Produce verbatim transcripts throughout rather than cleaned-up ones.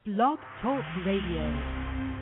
Blog Talk Radio.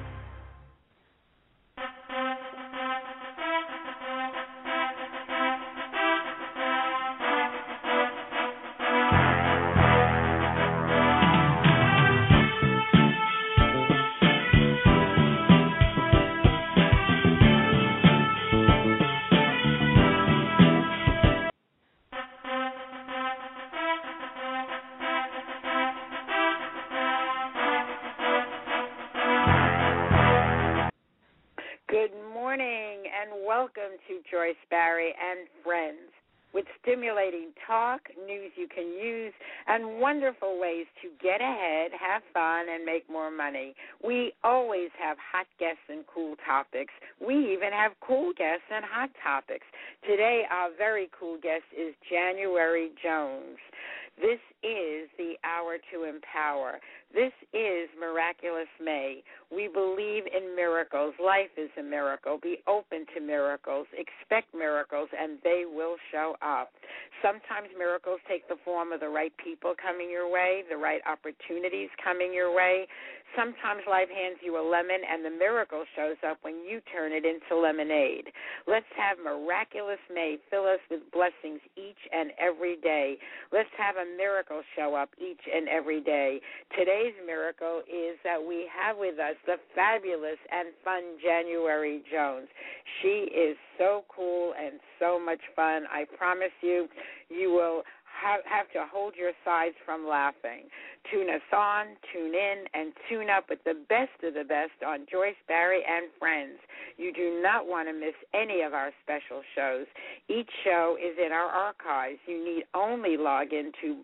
Joyce Barry and Friends, with stimulating talk, news you can use, and wonderful ways to get ahead, have fun, and make more money. We always have hot guests and cool topics. We even have cool guests and hot topics. Today, our very cool guest is January Jones. This is the hour to empower. This is Miraculous May. We believe in miracles. Life is a miracle. Be open to miracles. Expect miracles, and they will show up. Sometimes miracles take the form of the right people coming your way, the right opportunities coming your way. Sometimes life hands you a lemon, and the miracle shows up when you turn it into lemonade. Let's have Miraculous May fill us with blessings each and every day. Let's have a miracle show up each and every day. Today's miracle is that we have with us the fabulous and fun January Jones. She is so cool and so much fun. I promise you, you will have to hold your sides from laughing. Tune us on, tune in, and tune up with the best of the best on Joyce Barry and Friends. You do not want to miss any of our special shows. Each show is in our archives. You need only log into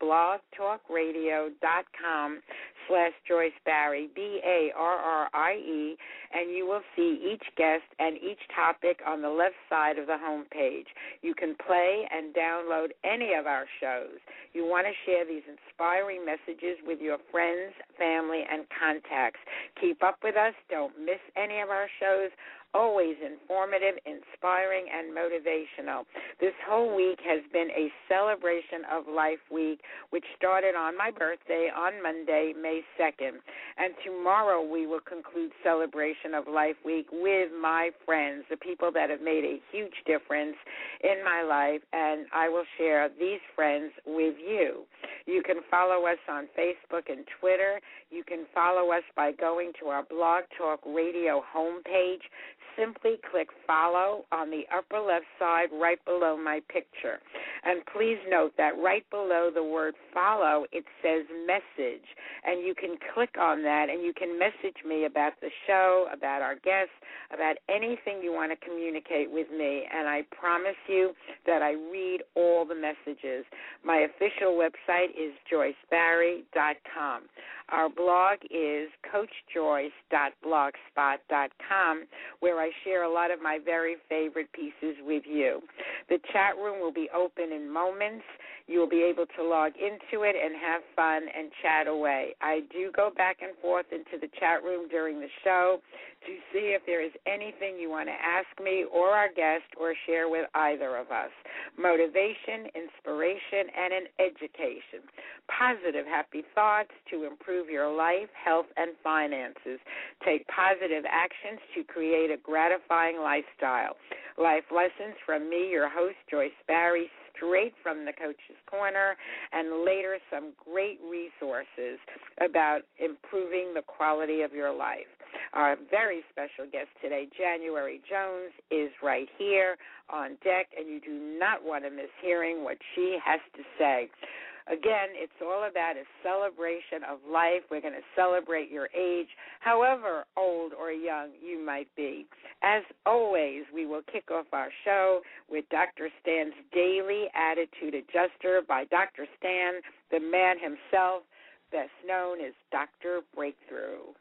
blogtalkradio.com slash Joyce Barry, B A R R I E, and you will see each guest and each topic on the left side of the home page. You can play and download any of our shows. You want to share these inspiring messages with your friends, family, and contacts. Keep up with us. Don't miss any of our shows. Always informative, inspiring, and motivational. This whole week has been a celebration of life week, which started on my birthday on Monday, May second. And tomorrow we will conclude celebration of life week with my friends, the people that have made a huge difference in my life, and I will share these friends with you. You can follow us on Facebook and Twitter. You can follow us by going to our Blog Talk Radio homepage. Simply click follow on the upper left side right below my picture. And please note that right below the word follow, it says message. And you can click on that and you can message me about the show, about our guests, about anything you want to communicate with me. And I promise you that I read all the messages. My official website is joyce barry dot com. Our blog is coach joyce dot blogspot dot com, where I share a lot of my very favorite pieces with you. The chat room will be open in moments. You'll be able to log into it and have fun and chat away. I do go back and forth into the chat room during the show to see if there is anything you want to ask me or our guest or share with either of us. Motivation, inspiration, and an education. Positive, happy thoughts to improve your life, health, and finances. Take positive actions to create a gratifying lifestyle. Life lessons from me, your host, Joyce Barry, straight from the Coach's Corner, and later some great resources about improving the quality of your life. Our very special guest today, January Jones, is right here on deck, and you do not want to miss hearing what she has to say. Again, it's all about a celebration of life. We're going to celebrate your age, however old or young you might be. As always, we will kick off our show with Doctor Stan's Daily Attitude Adjuster by Doctor Stan, the man himself, best known as Doctor Breakthrough.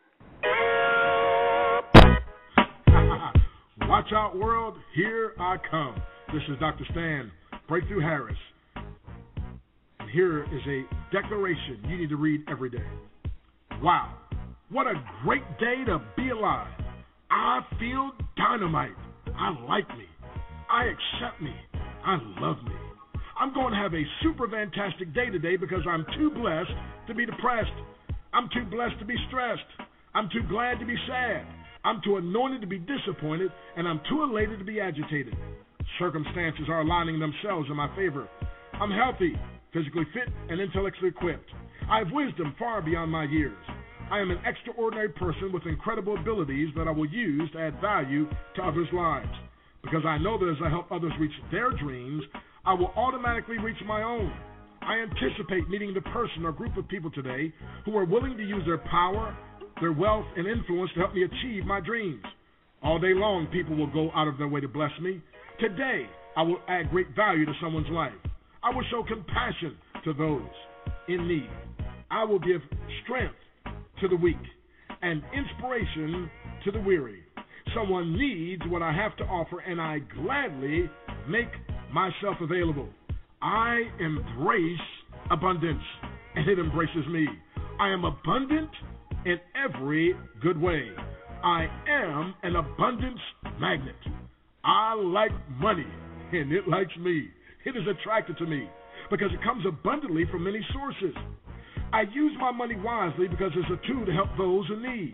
Watch out, world. Here I come. This is Doctor Stan Breakthrough Harris. And here is a declaration you need to read every day. Wow, what a great day to be alive. I feel dynamite. I like me. I accept me. I love me. I'm going to have a super fantastic day today because I'm too blessed to be depressed. I'm too blessed to be stressed. I'm too glad to be sad. I'm too anointed to be disappointed, and I'm too elated to be agitated. Circumstances are aligning themselves in my favor. I'm healthy, physically fit, and intellectually equipped. I have wisdom far beyond my years. I am an extraordinary person with incredible abilities that I will use to add value to others' lives. Because I know that as I help others reach their dreams, I will automatically reach my own. I anticipate meeting the person or group of people today who are willing to use their power, their wealth, and influence to help me achieve my dreams. All day long, people will go out of their way to bless me. Today, I will add great value to someone's life. I will show compassion to those in need. I will give strength to the weak and inspiration to the weary. Someone needs what I have to offer, and I gladly make myself available. I embrace abundance, and it embraces me. I am abundant in every good way. I am an abundance magnet. I like money, and it likes me. It is attracted to me because it comes abundantly from many sources. I use my money wisely because it's a tool to help those in need.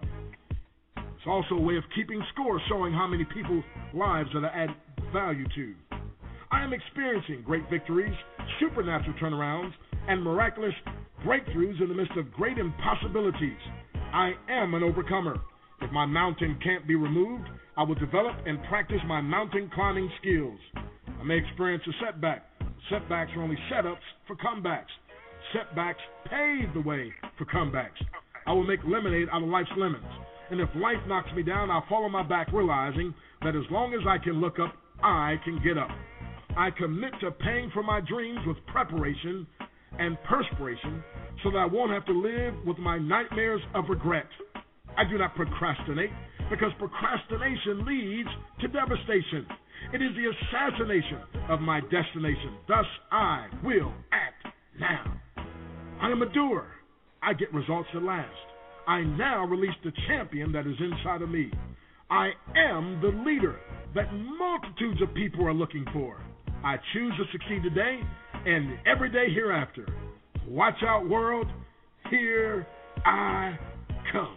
It's also a way of keeping score, showing how many people's lives that I add value to. I am experiencing great victories, supernatural turnarounds, and miraculous breakthroughs in the midst of great impossibilities. I am an overcomer. If my mountain can't be removed, I will develop and practice my mountain climbing skills. I may experience a setback. Setbacks are only setups for comebacks. Setbacks pave the way for comebacks. I will make lemonade out of life's lemons. And if life knocks me down, I'll fall on my back, realizing that as long as I can look up, I can get up. I commit to paying for my dreams with preparation and perspiration so that I won't have to live with my nightmares of regret. I do not procrastinate because procrastination leads to devastation. It is the assassination of my destination. Thus, I will act now. I am a doer. I get results that last. I now release the champion that is inside of me. I am the leader that multitudes of people are looking for. I choose to succeed today and every day hereafter. Watch out, world. Here I come.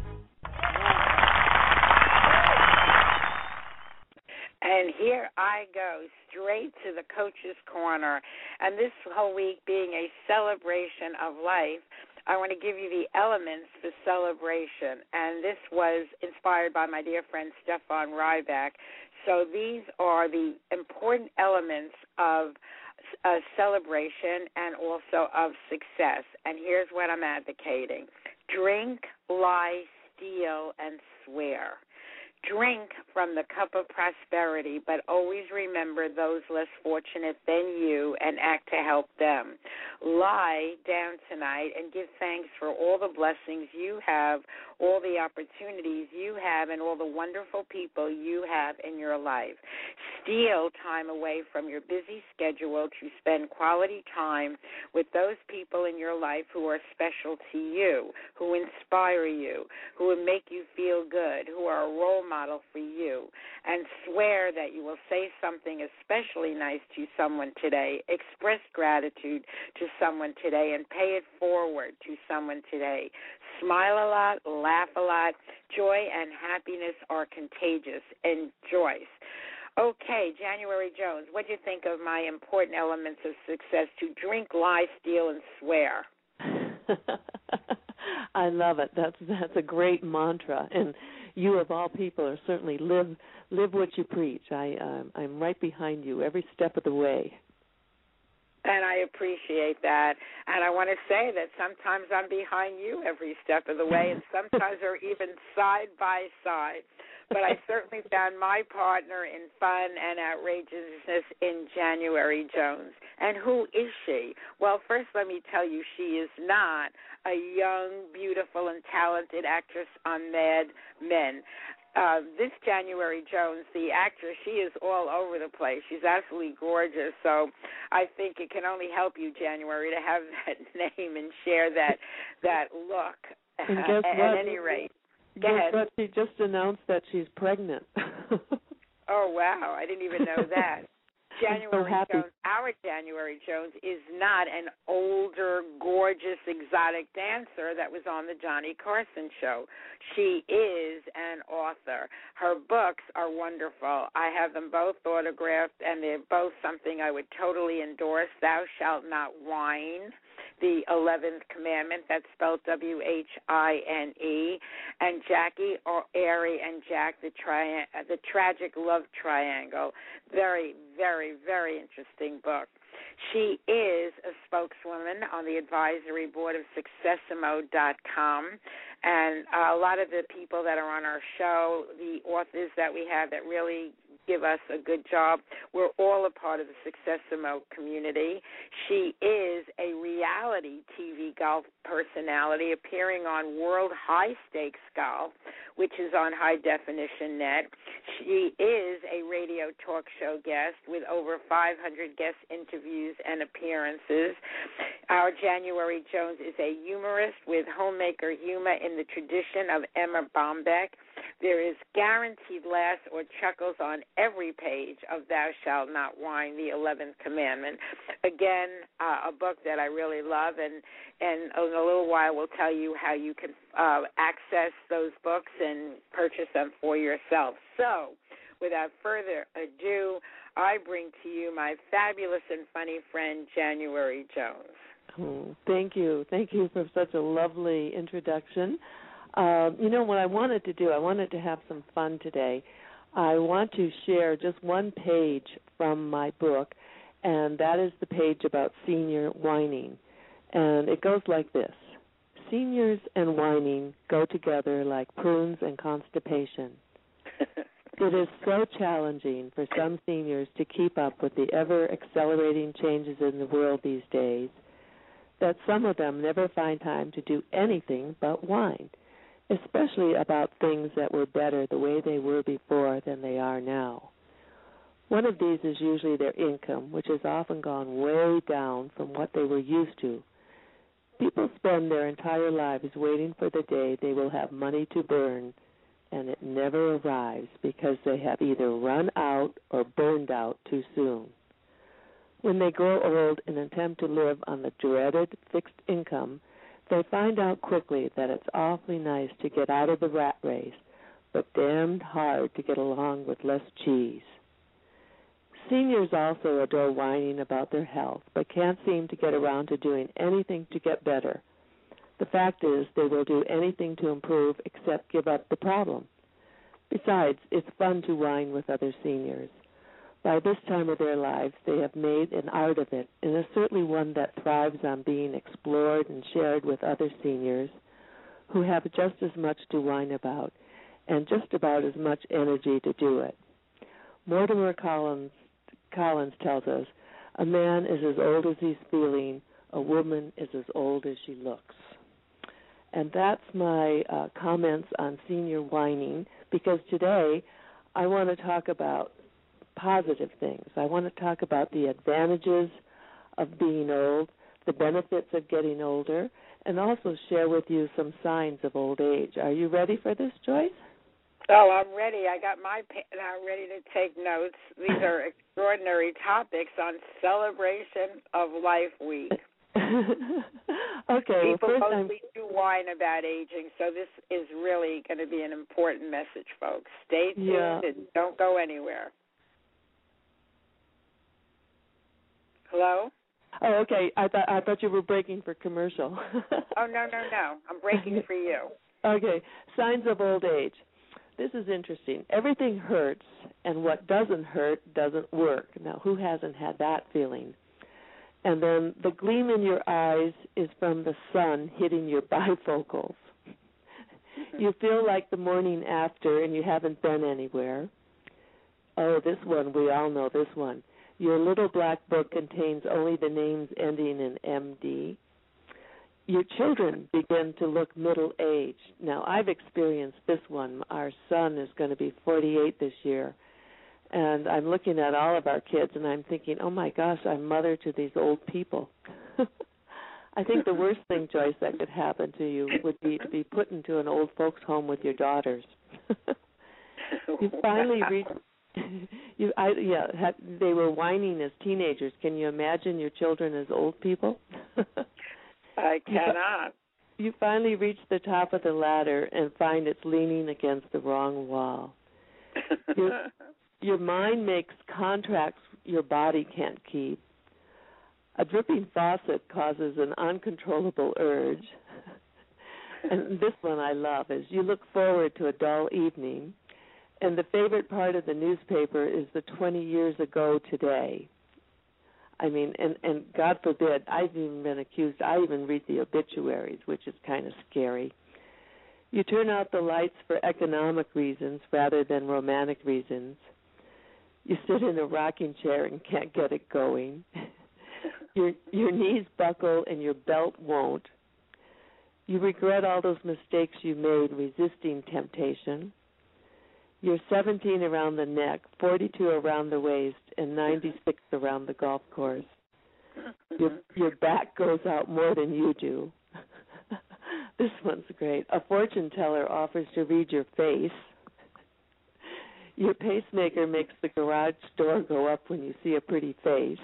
And here I go, straight to the Coach's Corner. And this whole week being a celebration of life, I want to give you the elements for celebration. And this was inspired by my dear friend Stefan Ryback. So these are the important elements of a celebration and also of success. And here's what I'm advocating. Drink, lie, steal, and swear. Drink from the cup of prosperity, but always remember those less fortunate than you and act to help them. Lie down tonight and give thanks for all the blessings you have, all the opportunities you have, and all the wonderful people you have in your life. Steal time away from your busy schedule to spend quality time with those people in your life who are special to you, who inspire you, who will make you feel good, who are a role model for you, and swear that you will say something especially nice to someone today, express gratitude to someone today, and pay it forward to someone today. Smile a lot, laugh a lot. Joy and happiness are contagious. Enjoy. Okay, January Jones, what do you think of my important elements of success to drink, lie, steal, and swear? I love it. That's that's a great mantra, and you of all people are certainly live live what you preach. I um, I'm right behind you every step of the way. And I appreciate that. And I want to say that sometimes I'm behind you every step of the way, and sometimes we're even side by side. But I certainly found my partner in fun and outrageousness in January Jones. And who is she? Well, first let me tell you, she is not a young, beautiful, and talented actress on Mad Men. Uh, this January Jones, the actress, she is all over the place. She's absolutely gorgeous. So I think it can only help you, January, to have that name and share that that look. And guess at, what? at any rate. Go guess ahead. what? She just announced that she's pregnant. Oh, wow. I didn't even know that. January so happy. Jones, our January Jones, is not an older, gorgeous, exotic dancer that was on the Johnny Carson show. She is an author. Her books are wonderful. I have them both autographed, and they're both something I would totally endorse. Thou Shalt Not Whine, the eleventh Commandment, that's spelled W H I N E, and Jackie Airy and Jack, the, tri- the Tragic Love Triangle. Very, very, very interesting book. She is a spokeswoman on the advisory board of Successimo dot com, and a lot of the people that are on our show, the authors that we have that really give us a good job, we're all a part of the Successimo community. She is a reality T V golf personality appearing on World High Stakes Golf, which is on High Definition Net. She is a radio talk show guest with over five hundred guest interviews and appearances. Our January Jones is a humorist with homemaker humor in the tradition of Emma Bombeck. There is guaranteed laughs or chuckles on every page of Thou Shalt Not Whine, the eleventh Commandment. Again, uh, a book that I really love, and, and in a little while we'll tell you how you can uh, access those books and purchase them for yourself. So, without further ado, I bring to you my fabulous and funny friend, January Jones. Oh, thank you. Thank you for such a lovely introduction. Uh, you know, what I wanted to do, I wanted to have some fun today. I want to share just one page from my book, and that is the page about senior whining. And it goes like this. Seniors and whining go together like prunes and constipation. It is so challenging for some seniors to keep up with the ever-accelerating changes in the world these days that some of them never find time to do anything but whine, especially about things that were better the way they were before than they are now. One of these is usually their income, which has often gone way down from what they were used to. People spend their entire lives waiting for the day they will have money to burn, and it never arrives because they have either run out or burned out too soon. When they grow old and attempt to live on the dreaded fixed income, they find out quickly that it's awfully nice to get out of the rat race, but damned hard to get along with less cheese. Seniors also adore whining about their health, but can't seem to get around to doing anything to get better. The fact is, they will do anything to improve except give up the problem. Besides, it's fun to whine with other seniors. By this time of their lives, they have made an art of it, and is certainly one that thrives on being explored and shared with other seniors who have just as much to whine about and just about as much energy to do it. Mortimer Collins, Collins tells us, a man is as old as he's feeling, a woman is as old as she looks. And that's my uh, comments on senior whining, because today I want to talk about positive things. I want to talk about the advantages of being old, the benefits of getting older, and also share with you some signs of old age. Are you ready for this, Joyce? Oh, I'm ready. I got my pen out ready to take notes. These are extraordinary topics on Celebration of Life Week. Okay. People well, mostly do whine about aging, so this is really going to be an important message, folks. Stay tuned yeah. and don't go anywhere. Hello? Oh, okay. I thought I thought you were breaking for commercial. Oh, no, no, no. I'm breaking for you. Okay. Signs of old age. This is interesting. Everything hurts, and what doesn't hurt doesn't work. Now, who hasn't had that feeling? And then the gleam in your eyes is from the sun hitting your bifocals. You feel like the morning after, and you haven't been anywhere. Oh, this one, we all know this one. Your little black book contains only the names ending in M D. Your children begin to look middle-aged. Now, I've experienced this one. Our son is going to be forty-eight this year, and I'm looking at all of our kids, and I'm thinking, oh, my gosh, I'm mother to these old people. I think the worst thing, Joyce, that could happen to you would be to be put into an old folks' home with your daughters. You finally reach you, I, yeah, have, they were whining as teenagers. Can you imagine your children as old people? I cannot. You finally reach the top of the ladder and find it's leaning against the wrong wall. Your, your mind makes contracts your body can't keep. A dripping faucet causes an uncontrollable urge. And this one I love is you look forward to a dull evening, and the favorite part of the newspaper is the twenty years ago today. I mean, and, and God forbid, I've even been accused, I even read the obituaries, which is kind of scary. You turn out the lights for economic reasons rather than romantic reasons. You sit in a rocking chair and can't get it going. Your, your knees buckle and your belt won't. You regret all those mistakes you made resisting temptation. You're seventeen around the neck, forty-two around the waist, and ninety-six around the golf course. Your, your back goes out more than you do. This one's great. A fortune teller offers to read your face. Your pacemaker makes the garage door go up when you see a pretty face.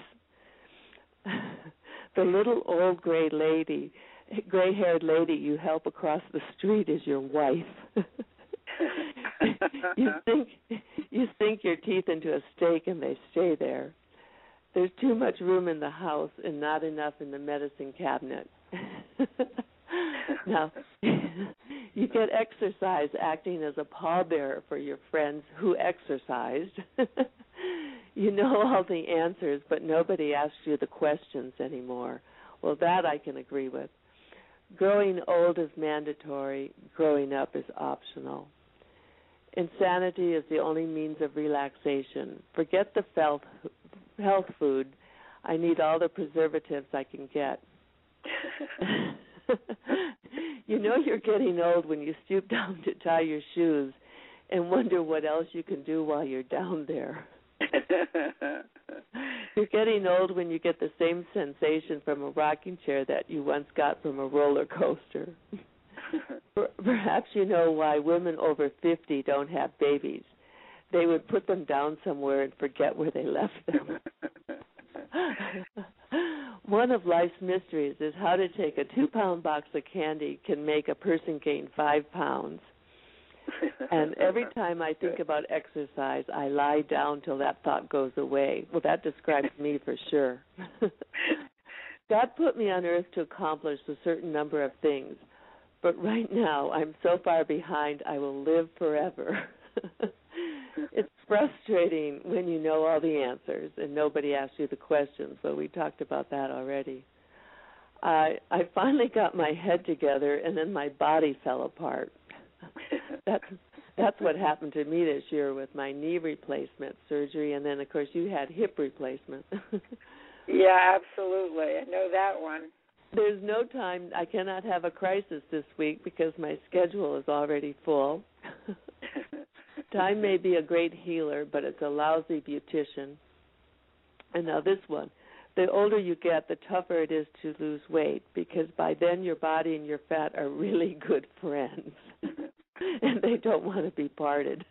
The little old gray lady, gray-haired lady you help across the street is your wife. you think you sink your teeth into a steak and they stay there. There's too much room in the house and not enough in the medicine cabinet. Now, you get exercise acting as a pallbearer for your friends who exercised. You know all the answers, but nobody asks you the questions anymore. Well, that I can agree with. Growing old is mandatory. Growing up is optional. Insanity is the only means of relaxation. Forget the health, health food. I need all the preservatives I can get. You know you're getting old when you stoop down to tie your shoes and wonder what else you can do while you're down there. You're getting old when you get the same sensation from a rocking chair that you once got from a roller coaster. Perhaps you know why women over fifty don't have babies. They would put them down somewhere and forget where they left them. One of life's mysteries is how to take a two-pound box of candy can make a person gain five pounds. And every time I think about exercise, I lie down till that thought goes away. Well, that describes me for sure. God put me on earth to accomplish a certain number of things, but right now I'm so far behind I will live forever. It's frustrating when you know all the answers and nobody asks you the questions, but we talked about that already. I I finally got my head together and then my body fell apart. That's that's what happened to me this year with my knee replacement surgery, and then of course you had hip replacement. Yeah, absolutely. I know that one. There's no time. I cannot have a crisis this week because my schedule is already full. Time may be a great healer, but it's a lousy beautician. And now this one. The older you get, the tougher it is to lose weight because by then your body and your fat are really good friends. And they don't want to be parted.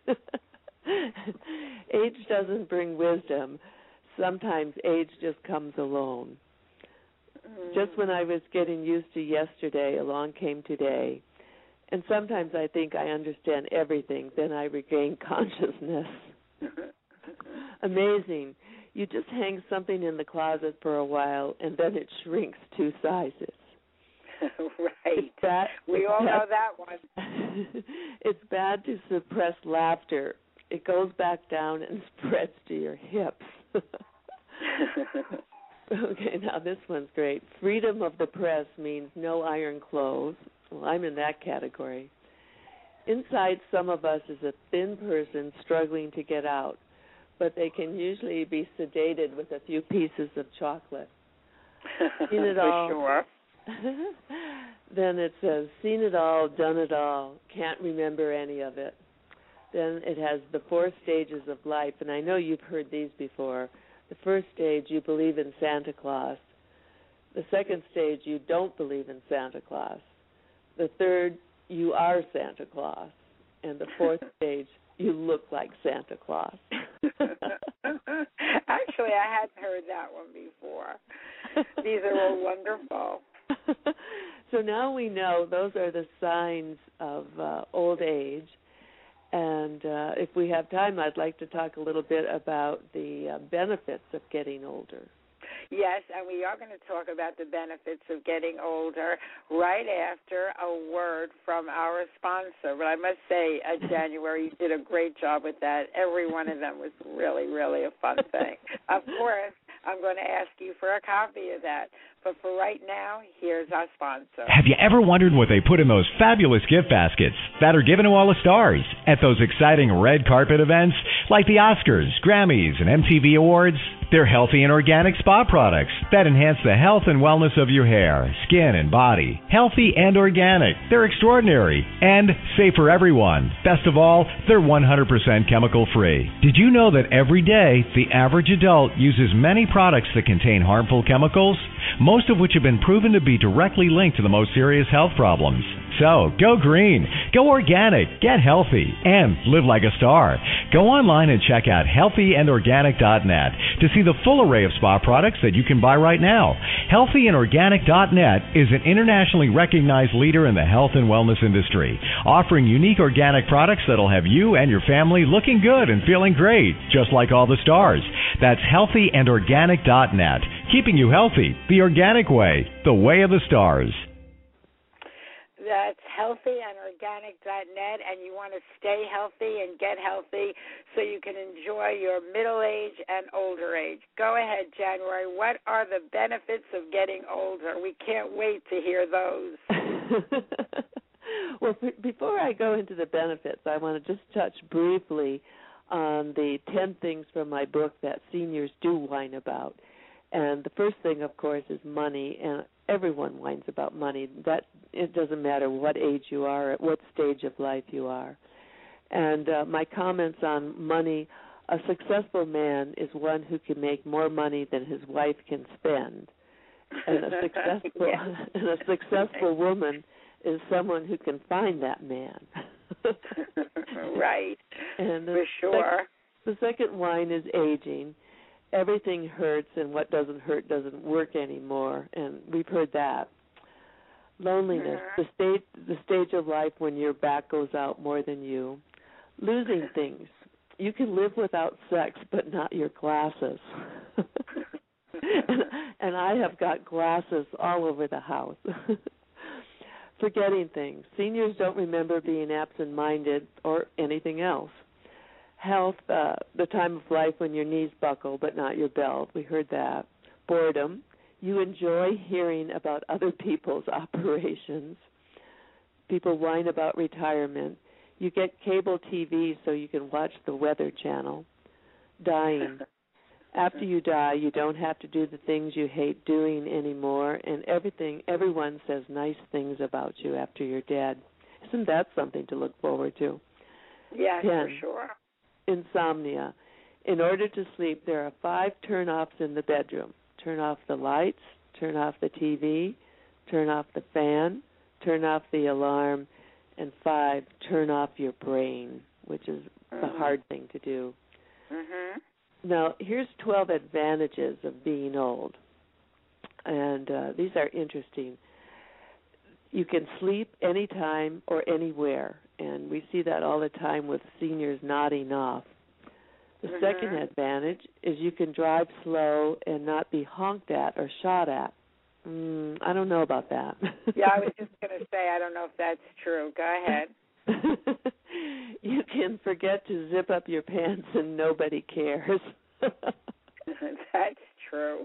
Age doesn't bring wisdom. Sometimes age just comes alone. Mm. Just when I was getting used to yesterday, along came today. And sometimes I think I understand everything, then I regain consciousness. Amazing. You just hang something in the closet for a while, and then it shrinks two sizes. Right. Bad, we all bad, know that one. It's bad to suppress laughter. It goes back down and spreads to your hips. Okay, now this one's great. Freedom of the press means no iron clothes. Well, I'm in that category. Inside some of us is a thin person struggling to get out, but they can usually be sedated with a few pieces of chocolate. Seen it all. For sure. Then it says, seen it all, done it all, can't remember any of it. Then it has the four stages of life, and I know you've heard these before. The first stage, you believe in Santa Claus. The second stage, you don't believe in Santa Claus. The third, you are Santa Claus. And the fourth stage, you look like Santa Claus. Actually, I hadn't heard that one before. These are all wonderful. So now we know those are the signs of uh, old age. And uh, if we have time, I'd like to talk a little bit about the uh, benefits of getting older. Yes, and we are going to talk about the benefits of getting older right after a word from our sponsor. But I must say, uh, January, you did a great job with that. Every one of them was really, really a fun thing. Of course, I'm going to ask you for a copy of that. But for right now, here's our sponsor. Have you ever wondered what they put in those fabulous gift baskets that are given to all the stars at those exciting red carpet events like the Oscars, Grammys, and M T V Awards? They're healthy and organic spa products that enhance the health and wellness of your hair, skin, and body. Healthy and organic. They're extraordinary and safe for everyone. Best of all, they're one hundred percent chemical-free. Did you know that every day the average adult uses many products that contain harmful chemicals, most of which have been proven to be directly linked to the most serious health problems? So, go green, go organic, get healthy, and live like a star. Go online and check out healthy and organic dot net to see the full array of spa products that you can buy right now. healthy and organic dot net is an internationally recognized leader in the health and wellness industry, offering unique organic products that'll have you and your family looking good and feeling great, just like all the stars. That's healthy and organic dot net, keeping you healthy the organic way, the way of the stars. That's healthy and organic dot net, and you want to stay healthy and get healthy so you can enjoy your middle age and older age. Go ahead, January. What are the benefits of getting older? We can't wait to hear those. Well, before I go into the benefits, I want to just touch briefly on the ten things from my book that seniors do whine about. And the first thing, of course, is money, and everyone whines about money. That it doesn't matter what age you are, at what stage of life you are. And uh, my comments on money: a successful man is one who can make more money than his wife can spend, and a successful and a successful woman is someone who can find that man. Right. And for sure. Sec- the second whine is aging. Everything hurts, and what doesn't hurt doesn't work anymore, and we've heard that. Loneliness, uh-huh. the stage, the stage of life when your back goes out more than you. Losing things. You can live without sex, but not your glasses. and, and I have got glasses all over the house. Forgetting things. Seniors don't remember being absent-minded or anything else. Health, uh, the time of life when your knees buckle but not your belt. We heard that. Boredom. You enjoy hearing about other people's operations. People whine about retirement. You get cable T V so you can watch the Weather Channel. Dying. After you die, you don't have to do the things you hate doing anymore, and everything, everyone says nice things about you after you're dead. Isn't that something to look forward to? Yes, Ten. for sure. Insomnia. In order to sleep, there are five turn-offs in the bedroom. Turn off the lights, turn off the T V, turn off the fan, turn off the alarm, and five, turn off your brain, which is mm-hmm. the hard thing to do. Mm-hmm. Now, here's twelve advantages of being old, and uh, these are interesting. You can sleep anytime or anywhere, and we see that all the time with seniors nodding off. The mm-hmm. second advantage is you can drive slow and not be honked at or shot at. Mm, I don't know about that. Yeah, I was just going to say, I don't know if that's true. Go ahead. You can forget to zip up your pants and nobody cares. That's true.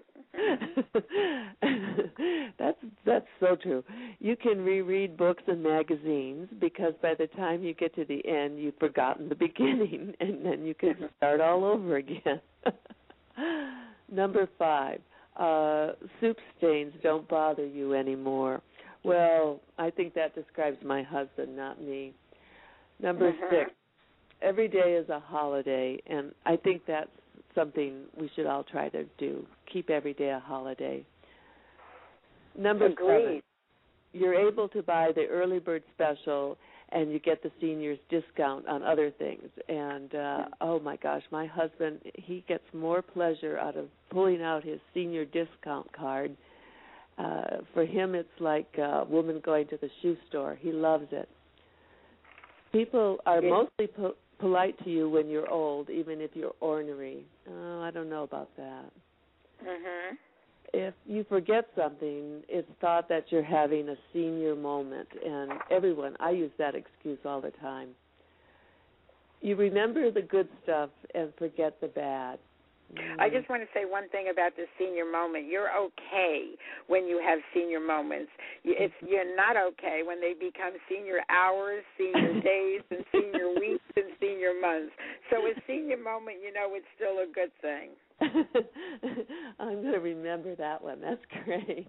that's that's so true. You can reread books and magazines because by the time you get to the end, you've forgotten the beginning, and then you can start all over again. Number five, uh, soup stains don't bother you anymore. Well, I think that describes my husband, not me. Number uh-huh. six, every day is a holiday, and I think that's something we should all try to do, keep every day a holiday. Number Agreed. seven, you're able to buy the early bird special and you get the seniors discount on other things. And uh, oh my gosh, my husband, he gets more pleasure out of pulling out his senior discount card. Uh, for him, it's like a woman going to the shoe store. He loves it. People are mostly po- polite to you when you're old, even if you're ornery. Oh, I don't know about that. Mhm. If you forget something, it's thought that you're having a senior moment, and everyone, I use that excuse all the time. You remember the good stuff and forget the bad. Mm. I just want to say one thing about the senior moment. You're okay when you have senior moments. It's, you're not okay when they become senior hours, senior days, and senior weeks, and senior months. So a senior moment, you know, it's still a good thing. I'm going to remember that one. That's great.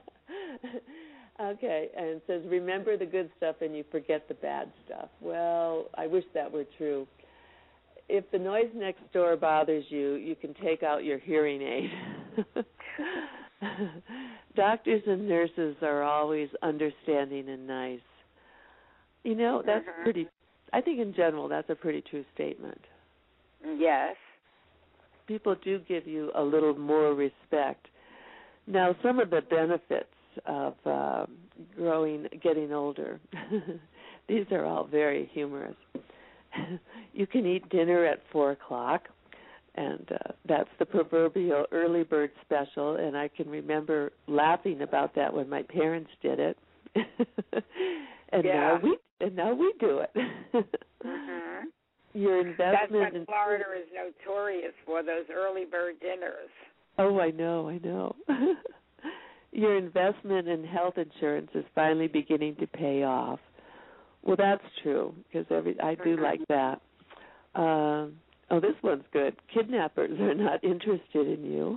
Okay, and it says, remember the good stuff and you forget the bad stuff. Well, I wish that were true. If the noise next door bothers you, you can take out your hearing aid. Doctors and nurses are always understanding and nice. You know, that's mm-hmm. pretty, I think in general that's a pretty true statement. Yes. People do give you a little more respect. Now, some of the benefits of uh, growing, getting older, these are all very humorous. You can eat dinner at four o'clock, and uh, that's the proverbial early bird special, and I can remember laughing about that when my parents did it. and yeah. now we and now we do it. mm-hmm. Your investment That's what in Florida is notorious for, those early bird dinners. Oh, I know, I know. Your investment in health insurance is finally beginning to pay off. Well, that's true, because every I do like that. Um, oh, this one's good. Kidnappers are not interested in you.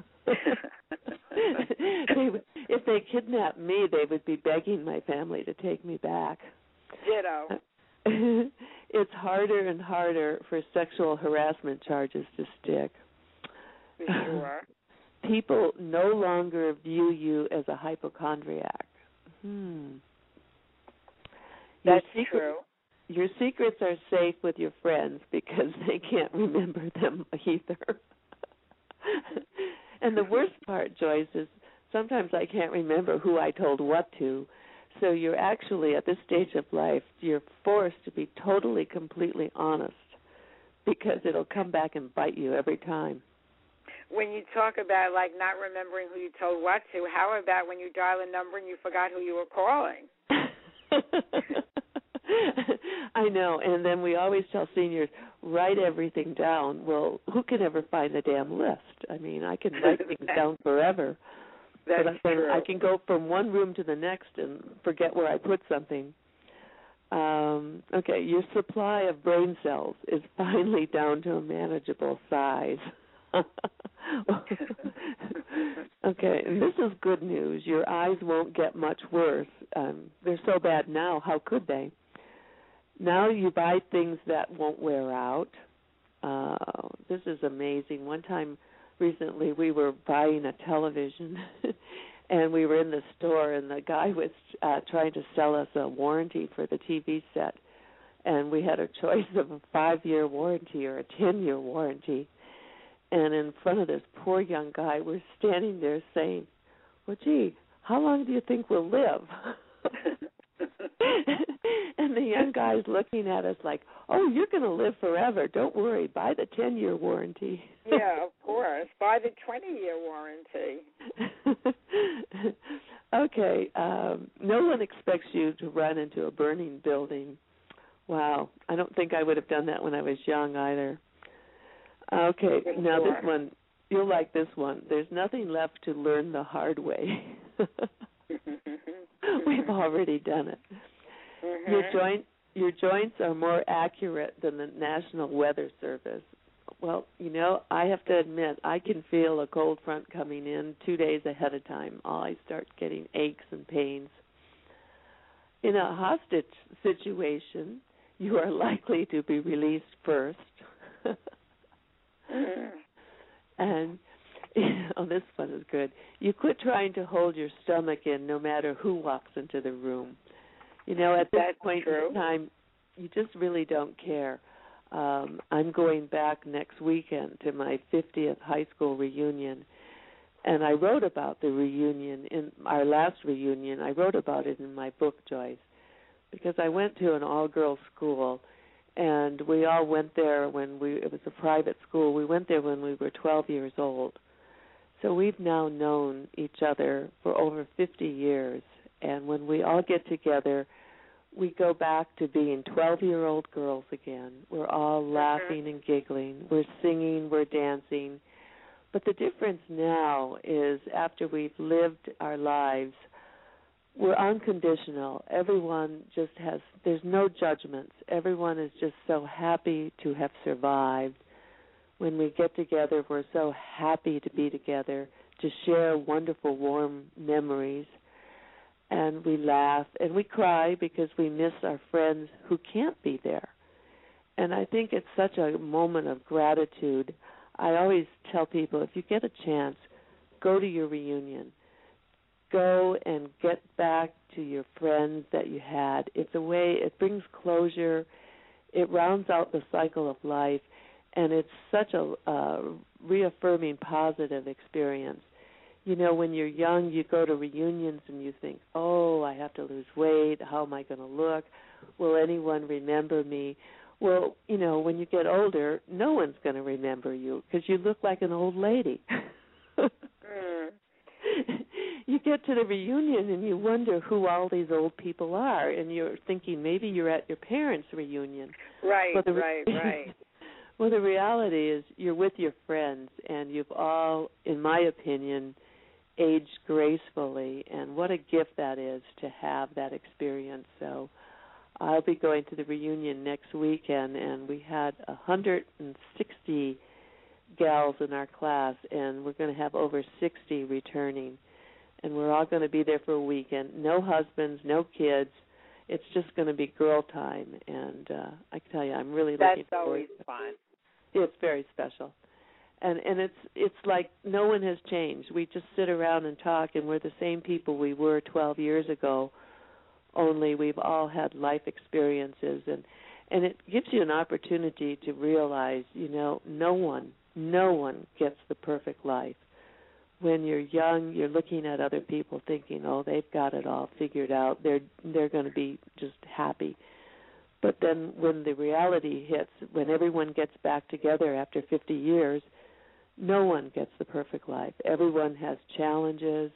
they would, if they kidnapped me, they would be begging my family to take me back. Ditto. It's harder and harder for sexual harassment charges to stick. For sure. People no longer view you as a hypochondriac. Hmm. That's your secret, true. Your secrets are safe with your friends because they can't remember them either. And the worst part, Joyce, is sometimes I can't remember who I told what to. So you're actually, at this stage of life, you're forced to be totally, completely honest because it'll come back and bite you every time. When you talk about, like, not remembering who you told what to, how about when you dial a number and you forgot who you were calling? I know, and then we always tell seniors, write everything down. Well, who can ever find the damn list? I mean, I can write things down forever. That's but true. I can go from one room to the next and forget where I put something. Um, okay, your supply of brain cells is finally down to a manageable size. Okay, and this is good news. Your eyes won't get much worse. Um, they're so bad now, how could they? Now you buy things that won't wear out. Uh, this is amazing. One time recently we were buying a television, and we were in the store, and the guy was uh, trying to sell us a warranty for the T V set, and we had a choice of a five-year warranty or a ten-year warranty. And in front of this poor young guy, we're standing there saying, well, gee, how long do you think we'll live? And the young guy's looking at us like, oh, you're going to live forever. Don't worry. Buy the ten-year warranty. Yeah, of course. Buy the twenty-year warranty. Okay. Um, no one expects you to run into a burning building. Wow. I don't think I would have done that when I was young either. Okay, now this one, you'll like this one. There's nothing left to learn the hard way. We've already done it. Mm-hmm. Your joint, your joints are more accurate than the National Weather Service. Well, you know, I have to admit, I can feel a cold front coming in two days ahead of time. I start getting aches and pains. In a hostage situation, you are likely to be released first. And oh, this one is good. You quit trying to hold your stomach in no matter who walks into the room. You know, at this That's point true. in time, you just really don't care. Um, I'm going back next weekend to my fiftieth high school reunion, and I wrote about the reunion, in our last reunion. I wrote about it in my book, Joyce, because I went to an all-girls school, and we all went there when we, it was a private school. We went there when we were twelve years old. So we've now known each other for over fifty years, and when we all get together, we go back to being twelve-year-old girls again. We're all laughing and giggling. We're singing, we're dancing. But the difference now is after we've lived our lives, we're unconditional. Everyone just has, there's no judgments. Everyone is just so happy to have survived. When we get together, we're so happy to be together, to share wonderful, warm memories. And we laugh and we cry because we miss our friends who can't be there. And I think it's such a moment of gratitude. I always tell people, if you get a chance, go to your reunion. Go and get back to your friends that you had. It's a way, it brings closure. It rounds out the cycle of life. And it's such a uh, reaffirming, positive experience. You know, when you're young, you go to reunions and you think, oh, I have to lose weight. How am I going to look? Will anyone remember me? Well, you know, when you get older, no one's going to remember you because you look like an old lady. mm. You get to the reunion and you wonder who all these old people are, and you're thinking maybe you're at your parents' reunion. Right, the, right, right. Well, the reality is you're with your friends, and you've all, in my opinion, aged gracefully, and what a gift that is to have that experience. So I'll be going to the reunion next weekend, and we had one hundred sixty gals in our class, and we're going to have over sixty returning, and we're all going to be there for a weekend. No husbands, no kids. It's just going to be girl time, and uh, I can tell you, I'm really That's looking forward. That's always fun. It's very special, and and it's it's like no one has changed. We just sit around and talk, and we're the same people we were twelve years ago. Only we've all had life experiences, and and it gives you an opportunity to realize, you know, no one, no one gets the perfect life. When you're young, you're looking at other people thinking, oh, they've got it all figured out. They're they're going to be just happy. But then when the reality hits, when everyone gets back together after fifty years, no one gets the perfect life. Everyone has challenges,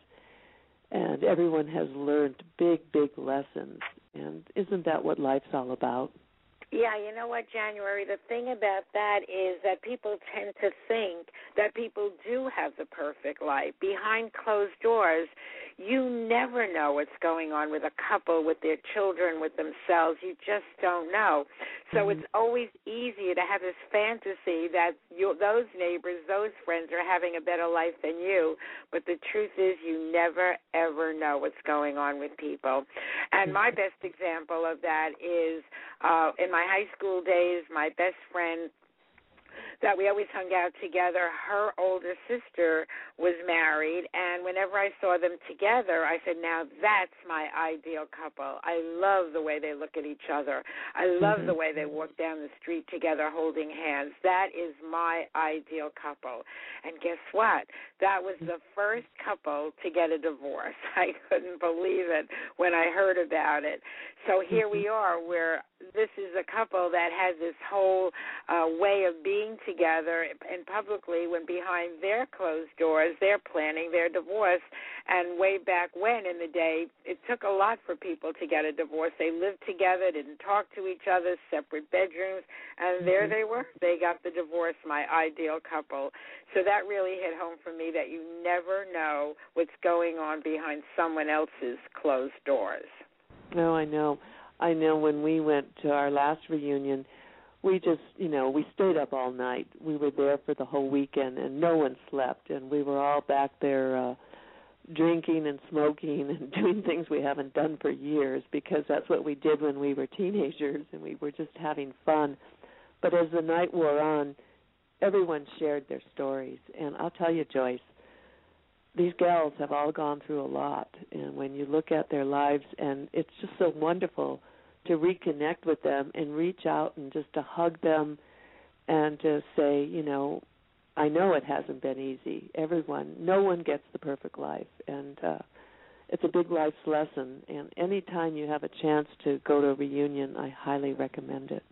and everyone has learned big, big lessons. And isn't that what life's all about? Yeah, you know what, January, the thing about that is that people tend to think that people do have the perfect life. Behind closed doors, you never know what's going on with a couple, with their children, with themselves. You just don't know. So mm-hmm. It's always easier to have this fantasy that you, those neighbors, those friends are having a better life than you. But the truth is you never, ever know what's going on with people. And my best example of that is uh, in my high school days, my best friend that we always hung out together, her older sister was married, and whenever I saw them together, I said, now that's my ideal couple. I love the way they look at each other. I love mm-hmm. the way they walk down the street together holding hands. That is my ideal couple. And guess what? That was the first couple to get a divorce. I couldn't believe it when I heard about it. So here we are, where this is a couple that has this whole uh, way of being together and publicly, when behind their closed doors, they're planning their divorce. And way back when in the day, it took a lot for people to get a divorce. They lived together, didn't talk to each other, separate bedrooms, and there they were. They got the divorce, my ideal couple. So that really hit home for me, that you never know what's going on behind someone else's closed doors. No, I know. I know when we went to our last reunion, we just, you know, we stayed up all night. We were there for the whole weekend, and no one slept. And we were all back there uh, drinking and smoking and doing things we haven't done for years, because that's what we did when we were teenagers, and we were just having fun. But as the night wore on, everyone shared their stories. And I'll tell you, Joyce, these gals have all gone through a lot, and when you look at their lives, and it's just so wonderful to reconnect with them and reach out and just to hug them and to say, you know, I know it hasn't been easy. Everyone, no one gets the perfect life, and uh, it's a big life's lesson. And any time you have a chance to go to a reunion, I highly recommend it.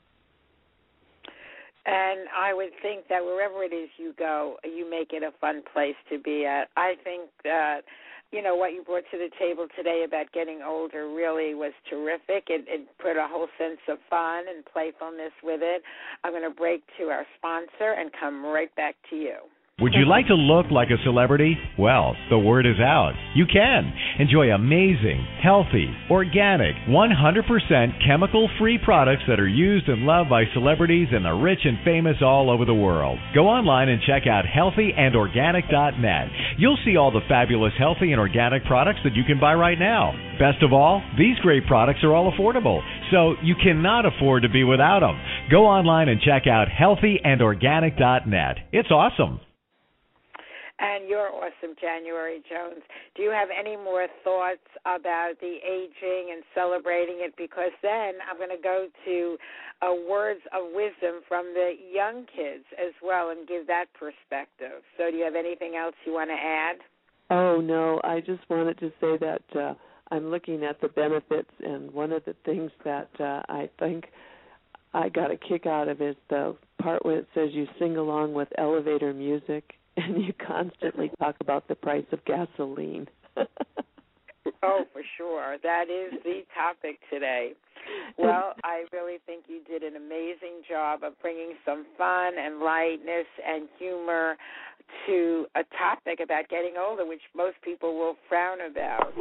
And I would think that wherever it is you go, you make it a fun place to be at. I think that, you know, what you brought to the table today about getting older really was terrific. It, it put a whole sense of fun and playfulness with it. I'm going to break to our sponsor and come right back to you. Would you like to look like a celebrity? Well, the word is out. You can. Enjoy amazing, healthy, organic, one hundred percent chemical-free products that are used and loved by celebrities and the rich and famous all over the world. Go online and check out healthy and organic dot net. You'll see all the fabulous healthy and organic products that you can buy right now. Best of all, these great products are all affordable, so you cannot afford to be without them. Go online and check out healthy and organic dot net. It's awesome. And you're awesome, January Jones. Do you have any more thoughts about the aging and celebrating it? Because then I'm going to go to uh, words of wisdom from the young kids as well and give that perspective. So do you have anything else you want to add? Oh, no. I just wanted to say that uh, I'm looking at the benefits, and one of the things that uh, I think I got a kick out of is the part where it says you sing along with elevator music. And you constantly talk about the price of gasoline. Oh, for sure. That is the topic today. Well, I really think you did an amazing job of bringing some fun and lightness and humor to a topic about getting older, which most people will frown about.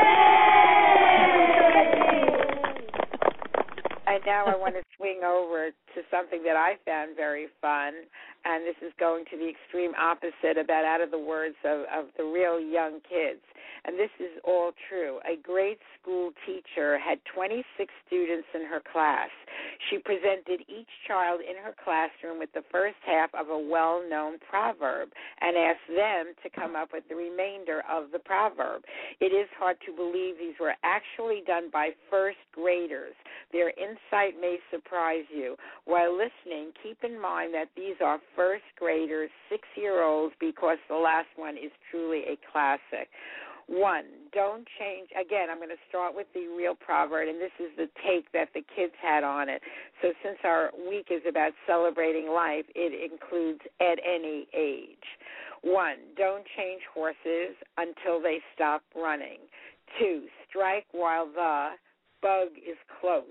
And now I want to swing over to something that I found very fun, and this is going to the extreme opposite about out of the words of, of the real young kids. And this is all true. A grade school teacher had twenty-six students in her class. She presented each child in her classroom with the first half of a well-known proverb and asked them to come up with the remainder of the proverb. It is hard to believe these were actually done by first graders. Their insight may surprise you. While listening, keep in mind that these are first graders, six-year-olds, because the last one is truly a classic. One, don't change. Again, I'm going to start with the real proverb, and this is the take that the kids had on it. So since our week is about celebrating life, it includes at any age. One, don't change horses until they stop running. Two, strike while the bug is close.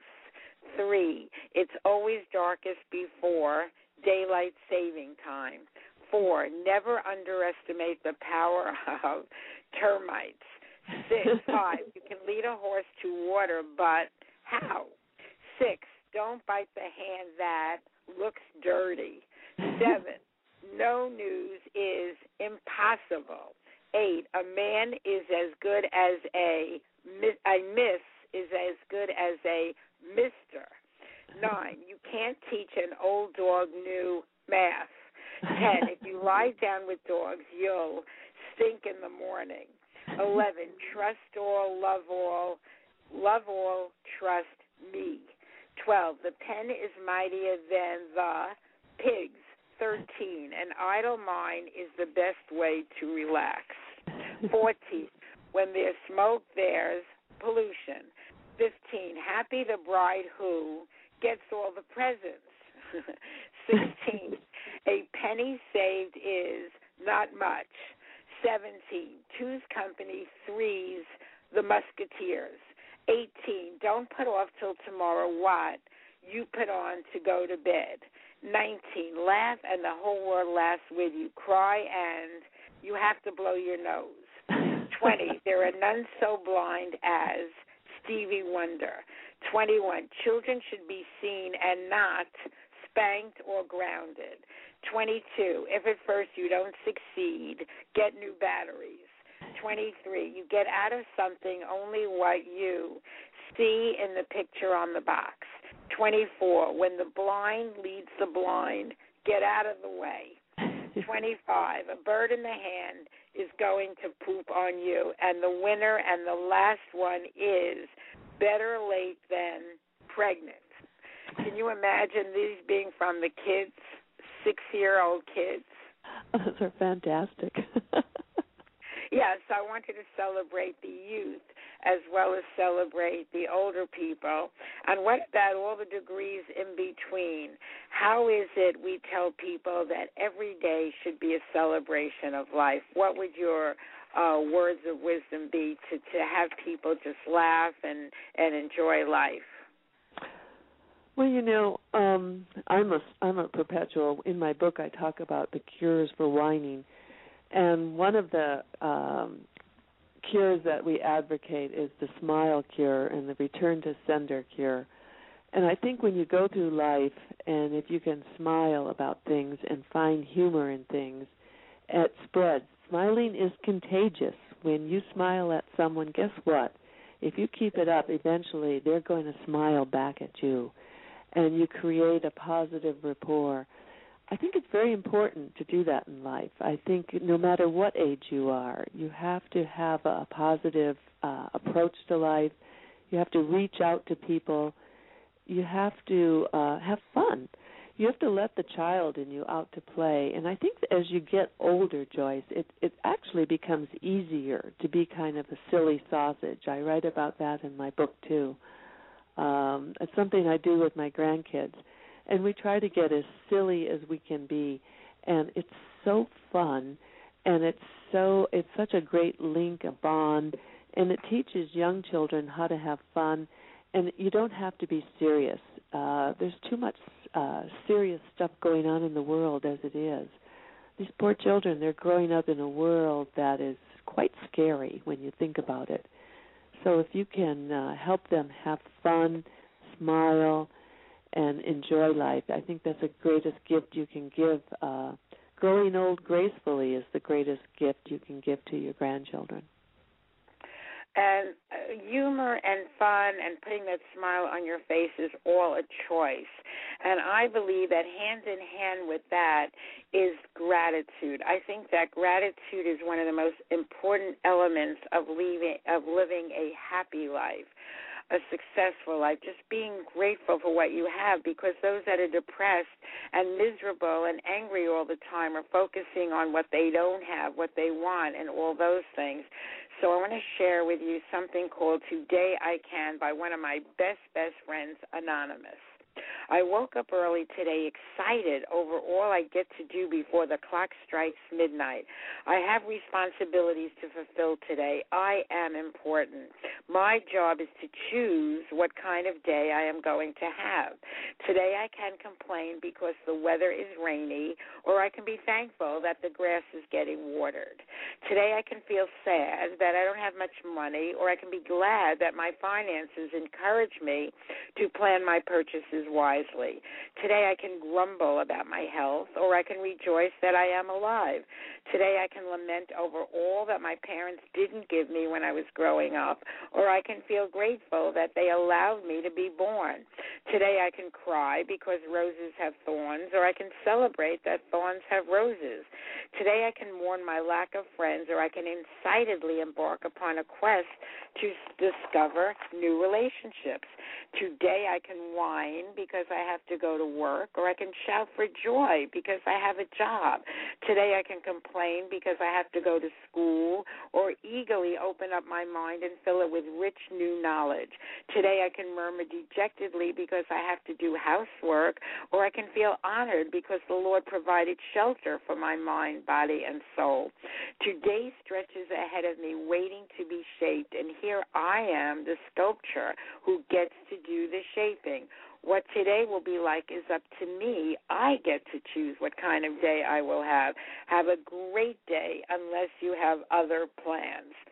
Three, it's always darkest before daylight saving time. Four, never underestimate the power of termites. Six, five, you can lead a horse to water, but how? Six, don't bite the hand that looks dirty. Seven, no news is impossible. Eight, a man is as good as a, a miss is as good as a mister. Nine, you can't teach an old dog new math. Ten, if you lie down with dogs, you'll stink in the morning. Eleven, trust all, love all, love all, trust me. Twelve, the pen is mightier than the pigs. Thirteen, an idle mind is the best way to relax. Fourteen, when there's smoke, there's pollution. Fifteen, happy the bride who gets all the presents. Sixteen, a penny saved is not much. Seventeen, two's company, three's the musketeers. Eighteen, don't put off till tomorrow what you put on to go to bed. Nineteen, laugh and the whole world laughs with you. Cry and you have to blow your nose. Twenty, there are none so blind as Stevie Wonder. Twenty-one, children should be seen and not spanked or grounded. Twenty-two, if at first you don't succeed, get new batteries. Twenty-three, you get out of something only what you see in the picture on the box. Twenty-four, when the blind leads the blind, get out of the way. twenty-five. A bird in the hand is going to poop on you. And the winner and the last one is better late than pregnant. Can you imagine these being from the kids, six-year-old kids? Those are fantastic. Yes, I wanted to celebrate the youth as well as celebrate the older people. And what about all the degrees in between? How is it we tell people that every day should be a celebration of life? What would your uh, words of wisdom be to, to have people just laugh and, and enjoy life? Well, you know, um, I'm a I'm a perpetual. In my book, I talk about the cures for whining, and one of the um, cures that we advocate is the smile cure and the return to sender cure. And I think when you go through life, and if you can smile about things and find humor in things, it spreads. Smiling is contagious. When you smile at someone, guess what? If you keep it up, eventually they're going to smile back at you, and you create a positive rapport. I think it's very important to do that in life. I think no matter what age you are, you have to have a positive uh, approach to life. You have to reach out to people. You have to uh, have fun. You have to let the child in you out to play. And I think that as you get older, Joyce, it, it actually becomes easier to be kind of a silly sausage. I write about that in my book, too. Um, it's something I do with my grandkids. And we try to get as silly as we can be. And it's so fun, and it's so it's such a great link, a bond, and it teaches young children how to have fun. And you don't have to be serious. Uh, there's too much uh, serious stuff going on in the world as it is. These poor children, they're growing up in a world that is quite scary when you think about it. So if you can uh, help them have fun, smile, and enjoy life, I think that's the greatest gift you can give. Uh, growing old gracefully is the greatest gift you can give to your grandchildren. And uh, humor and fun and putting that smile on your face is all a choice. And I believe that hand in hand with that is gratitude. I think that gratitude is one of the most important elements of, leaving, of living a happy life, a successful life, just being grateful for what you have, because those that are depressed and miserable and angry all the time are focusing on what they don't have, what they want, and all those things. So I want to share with you something called Today I Can by one of my best, best friends, Anonymous. I woke up early today excited over all I get to do before the clock strikes midnight. I have responsibilities to fulfill today. I am important. My job is to choose what kind of day I am going to have. Today I can complain because the weather is rainy, or I can be thankful that the grass is getting watered. Today I can feel sad that I don't have much money, or I can be glad that my finances encourage me to plan my purchases wisely. Today I can grumble about my health, or I can rejoice that I am alive. Today I can lament over all that my parents didn't give me when I was growing up, or I can feel grateful that they allowed me to be born. Today I can cry because roses have thorns, or I can celebrate that thorns have roses. Today I can mourn my lack of friends, or I can excitedly embark upon a quest to discover new relationships. Today I can whine because I have to go to work, or I can shout for joy because I have a job. Today I can complain because I have to go to school, or eagerly open up my mind and fill it with rich new knowledge. Today I can murmur dejectedly because I have to do housework, or I can feel honored because the Lord provided shelter for my mind, body, and soul. Today stretches ahead of me waiting to be shaped, and here I am, the sculpture, who gets to do the shaping. What today will be like is up to me. I get to choose what kind of day I will have. Have a great day unless you have other plans.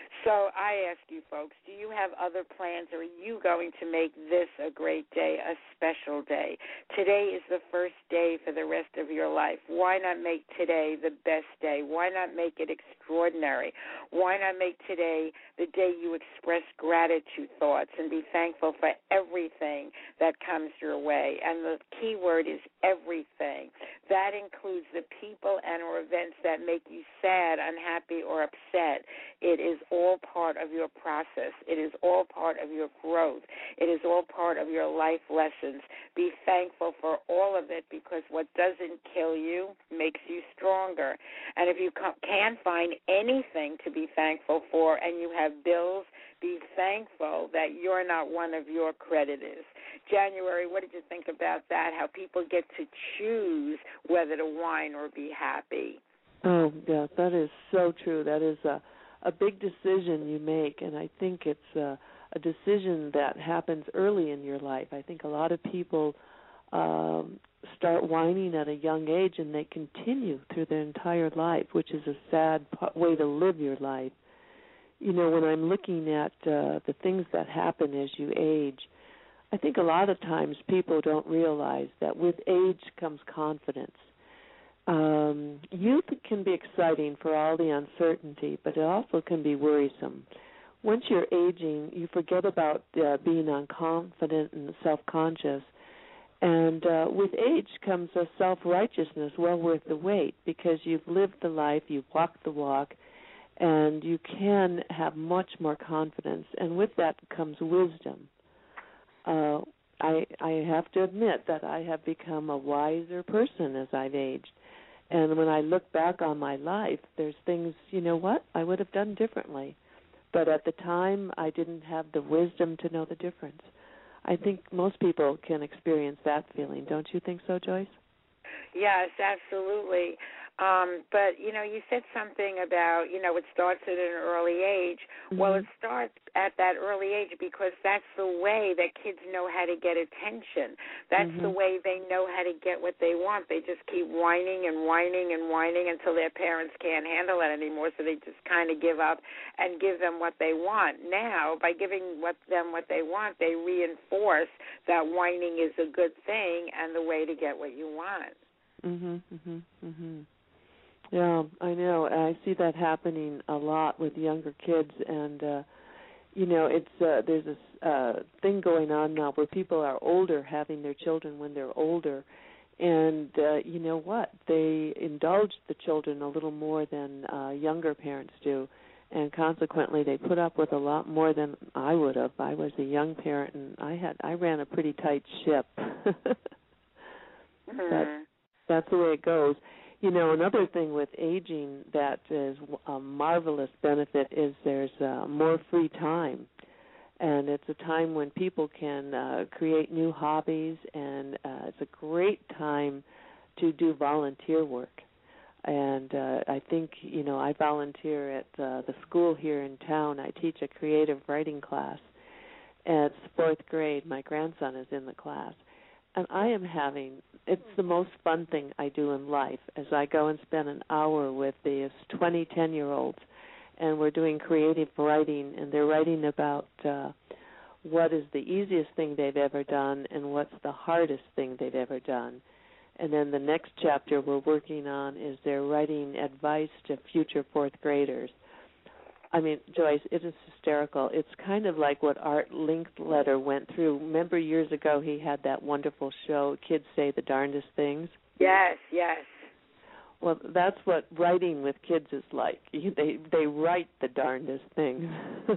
So I ask you folks, do you have other plans, or are you going to make this a great day, a special day? Today is the first day for the rest of your life. Why not make today the best day? Why not make it extraordinary? Why not make today the day you express gratitude thoughts and be thankful for everything that comes your way? And the key word is everything. That includes the people and or events that make you sad, unhappy, or upset. It is all part of your process. It is all part of your growth. It is all part of your life lessons. Be thankful for all of it, because what doesn't kill you makes you stronger. And if you can find anything to be thankful for and you have bills, be thankful that you're not one of your creditors. January, what did you think about that, how people get to choose whether to whine or be happy? Oh, yeah, that is so true. That is a, a big decision you make, and I think it's a, a decision that happens early in your life. I think a lot of people um, start whining at a young age, and they continue through their entire life, which is a sad way to live your life. You know, when I'm looking at uh, the things that happen as you age, I think a lot of times people don't realize that with age comes confidence. Um, youth can be exciting for all the uncertainty, but it also can be worrisome. Once you're aging, you forget about uh, being unconfident and self-conscious. And uh, with age comes a self-righteousness well worth the wait, because you've lived the life, you've walked the walk, and you can have much more confidence. And with that comes wisdom. Uh, I, I have to admit that I have become a wiser person as I've aged. And when I look back on my life, there's things, you know what, I would have done differently. But at the time, I didn't have the wisdom to know the difference. I think most people can experience that feeling. Don't you think so, Joyce? Yes, absolutely. Um, but, you know, you said something about, you know, it starts at an early age. Mm-hmm. Well, it starts at that early age because that's the way that kids know how to get attention. That's mm-hmm. the way they know how to get what they want. They just keep whining and whining and whining until their parents can't handle it anymore, so they just kind of give up and give them what they want. Now, by giving what, them what they want, they reinforce that whining is a good thing and the way to get what you want. Mhm, mhm, mhm. Yeah, I know. I see that happening a lot with younger kids, and uh, you know, it's uh, there's this uh, thing going on now where people are older having their children when they're older, and uh, you know what? They indulge the children a little more than uh, younger parents do, and consequently, they put up with a lot more than I would have. I was a young parent, and I had I ran a pretty tight ship. mm-hmm. That's that's the way it goes. You know, another thing with aging that is a marvelous benefit is there's uh, more free time. And it's a time when people can uh, create new hobbies, and uh, it's a great time to do volunteer work. And uh, I think, you know, I volunteer at uh, the school here in town. I teach a creative writing class. And it's fourth grade. My grandson is in the class. And I am having, it's the most fun thing I do in life, as I go and spend an hour with these twenty, ten-year-olds, and we're doing creative writing, and they're writing about uh, what is the easiest thing they've ever done and what's the hardest thing they've ever done. And then the next chapter we're working on is they're writing advice to future fourth graders. I mean, Joyce, it is hysterical. It's kind of like what Art Linkletter went through. Remember years ago he had that wonderful show, Kids Say the Darndest Things? Yes, yes. Well, that's what writing with kids is like. They they write the darndest things.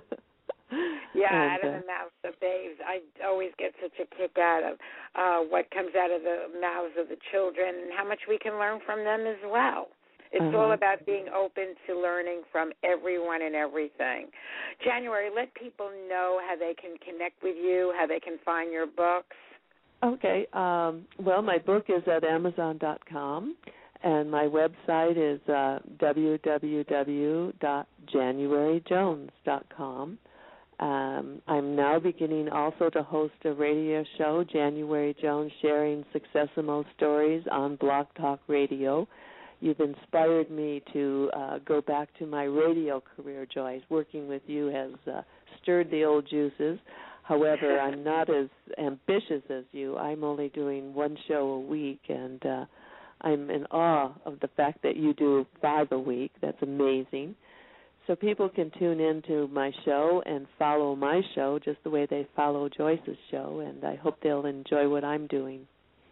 Yeah, and, out of uh, the mouths of babes. I always get such a kick out of uh, what comes out of the mouths of the children and how much we can learn from them as well. It's uh-huh. all about being open to learning from everyone and everything. January, let people know how they can connect with you, how they can find your books. Okay. Um, well, my book is at amazon dot com, and my website is uh, w w w dot january jones dot com. Um, I'm now beginning also to host a radio show, January Jones Sharing Successimo Stories, on Blog Talk Radio. You've inspired me to uh, go back to my radio career, Joyce. Working with you has uh, stirred the old juices. However, I'm not as ambitious as you. I'm only doing one show a week, and uh, I'm in awe of the fact that you do five a week. That's amazing. So people can tune into my show and follow my show just the way they follow Joyce's show, and I hope they'll enjoy what I'm doing.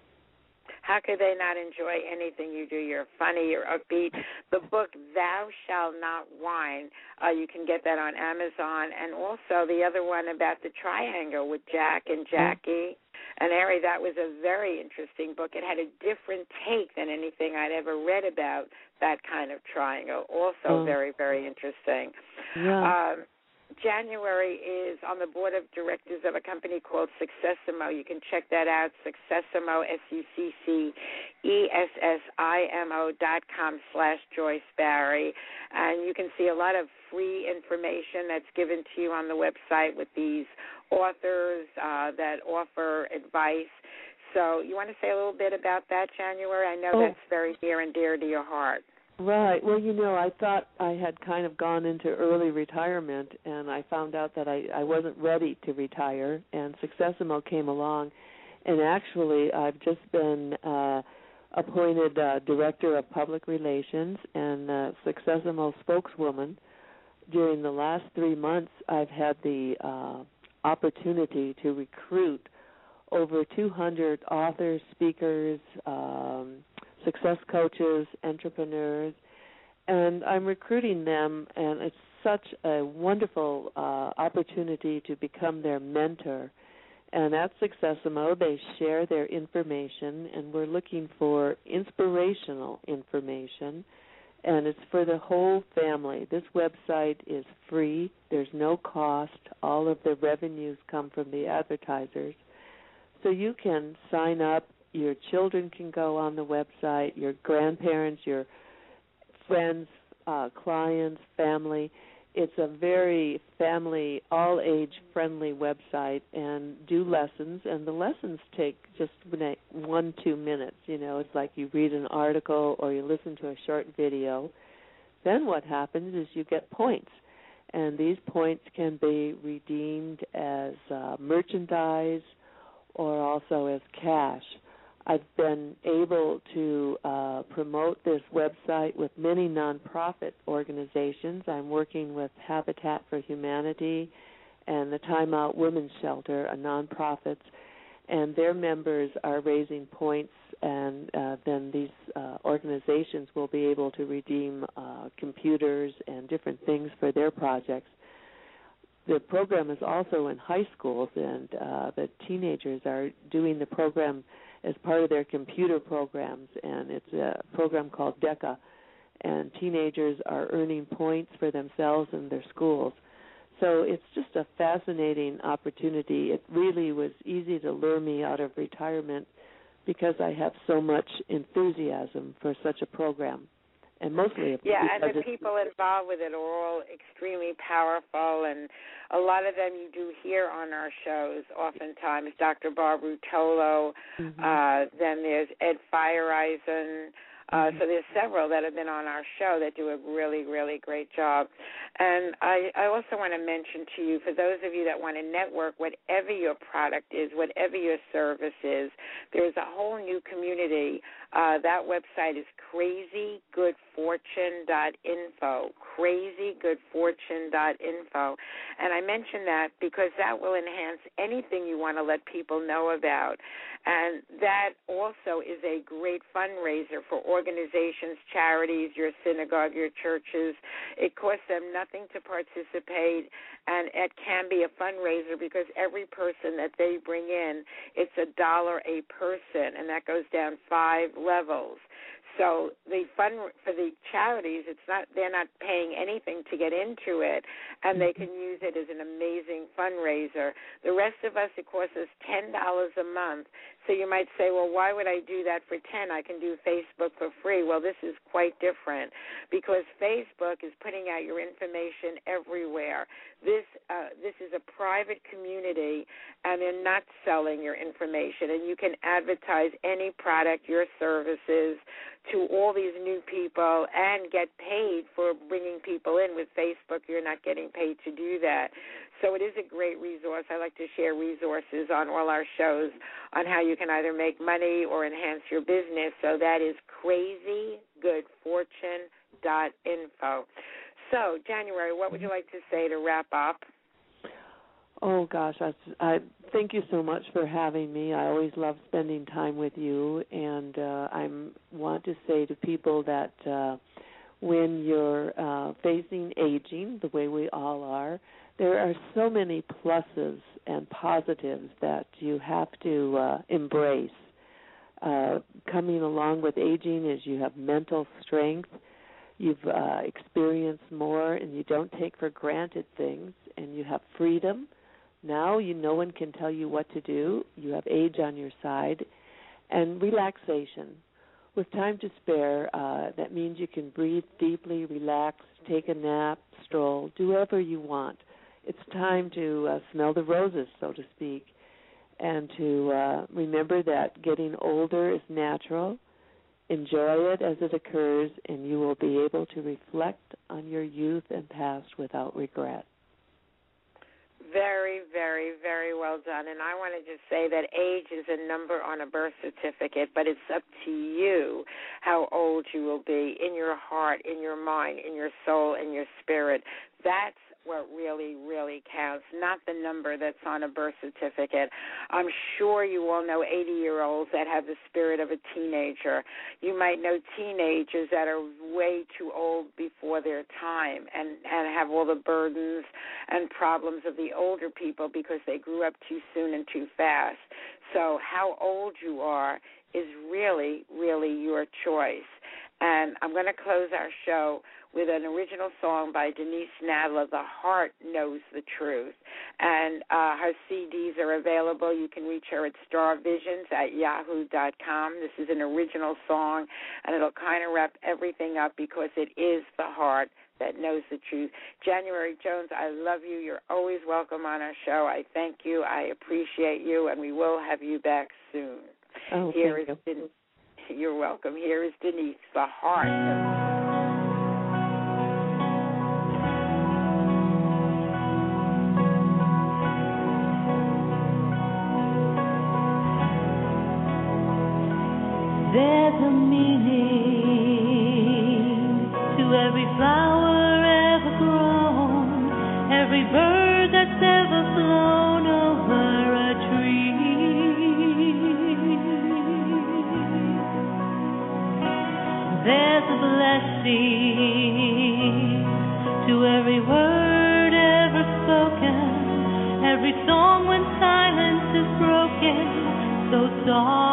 How could they not enjoy anything you do? You're funny, you're upbeat. The book, Thou Shalt Not Whine, uh, you can get that on Amazon. And also the other one about the triangle with Jack and Jackie and Harry, that was a very interesting book. It had a different take than anything I'd ever read about that kind of triangle. Also oh. very, very interesting. Yeah. Um, January is on the board of directors of a company called Successimo. You can check that out, Successimo, S U C C E S S I M O dot com slash Joyce Barry. And you can see a lot of free information that's given to you on the website with these authors uh, that offer advice. So you want to say a little bit about that, January? I know oh. that's very near and dear to your heart. Right. Well, you know, I thought I had kind of gone into early retirement, and I found out that I, I wasn't ready to retire, and Successimo came along, and actually I've just been uh, appointed uh, Director of Public Relations and uh, Successimo spokeswoman. During the last three months, I've had the uh, opportunity to recruit over two hundred authors, speakers, um, success coaches, entrepreneurs, and I'm recruiting them, and it's such a wonderful uh, opportunity to become their mentor. And at Successimo, they share their information, and we're looking for inspirational information, and it's for the whole family. This website is free. There's no cost. All of the revenues come from the advertisers. So you can sign up. Your children can go on the website, your grandparents, your friends, uh, clients, family. It's a very family, all-age-friendly website, and do lessons. And the lessons take just one, two minutes. You know, it's like you read an article or you listen to a short video. Then what happens is you get points, and these points can be redeemed as uh, merchandise or also as cash. I've been able to uh, promote this website with many nonprofit organizations. I'm working with Habitat for Humanity and the Time Out Women's Shelter, a nonprofit, and their members are raising points, and uh, then these uh, organizations will be able to redeem uh, computers and different things for their projects. The program is also in high schools, and uh, the teenagers are doing the program as part of their computer programs, and it's a program called DECA, and teenagers are earning points for themselves and their schools. So it's just a fascinating opportunity. It really was easy to lure me out of retirement because I have so much enthusiasm for such a program. And mostly, yeah, and the people involved with it are all extremely powerful, and a lot of them you do hear on our shows. Oftentimes, Doctor Barbara Tolo, mm-hmm. uh, then there's Ed Feiereisen. Uh, so there's several that have been on our show that do a really, really great job. And I, I also want to mention to you, for those of you that want to network, whatever your product is, whatever your service is, there's a whole new community. Uh, that website is crazy good fortune dot info, crazy good fortune dot info. And I mention that because that will enhance anything you want to let people know about. And that also is a great fundraiser for organizations, charities, your synagogue, your churches. It costs them nothing to participate, and it can be a fundraiser because every person that they bring in, it's a dollar a person, and that goes down five levels. So the fund for the charities, it's not they're not paying anything to get into it, and they can use it as an amazing fundraiser. The rest of us, it costs us ten dollars a month. So you might say, well, why would I do that for ten? I can do Facebook for free. Well, this is quite different because Facebook is putting out your information everywhere. This uh, this is a private community, and they're not selling your information, and you can advertise any product, your services, to all these new people and get paid for bringing people in. With Facebook, you're not getting paid to do that. So it is a great resource. I like to share resources on all our shows on how you can either make money or enhance your business. So that is crazy good fortune dot info. So, January, what would you like to say to wrap up? Oh, gosh, I, I thank you so much for having me. I always love spending time with you, and uh, I want to say to people that uh, when you're uh, facing aging, the way we all are, there are so many pluses and positives that you have to uh, embrace. Uh, coming along with aging is you have mental strength, you've uh, experienced more, and you don't take for granted things, and you have freedom. Now you no one can tell you what to do. You have age on your side. And relaxation. With time to spare, uh, that means you can breathe deeply, relax, take a nap, stroll, do whatever you want. It's time to uh, smell the roses, so to speak, and to uh, remember that getting older is natural. Enjoy it as it occurs, and you will be able to reflect on your youth and past without regret. Very, very, very well done. And I want to just say that age is a number on a birth certificate, but it's up to you how old you will be in your heart, in your mind, in your soul, in your spirit. That's what really, really counts, not the number that's on a birth certificate. I'm sure you all know eighty-year-olds that have the spirit of a teenager. You might know teenagers that are way too old before their time and, and have all the burdens and problems of the older people because they grew up too soon and too fast. So how old you are is really, really your choice. And I'm going to close our show with an original song by Denise Nadler, The Heart Knows the Truth. And uh, her C Ds are available. You can reach her at starvisions at yahoo dot com. This is an original song, and it'll kind of wrap everything up because it is the heart that knows the truth. January Jones, I love you. You're always welcome on our show. I thank you. I appreciate you, and we will have you back soon. Oh, Here thank is you. Den- You're welcome. Here is Denise, The Heart. There's a meaning to every flower ever grown, every bird that's ever flown over a tree. There's a blessing to every word ever spoken, every song when silence is broken, so soft.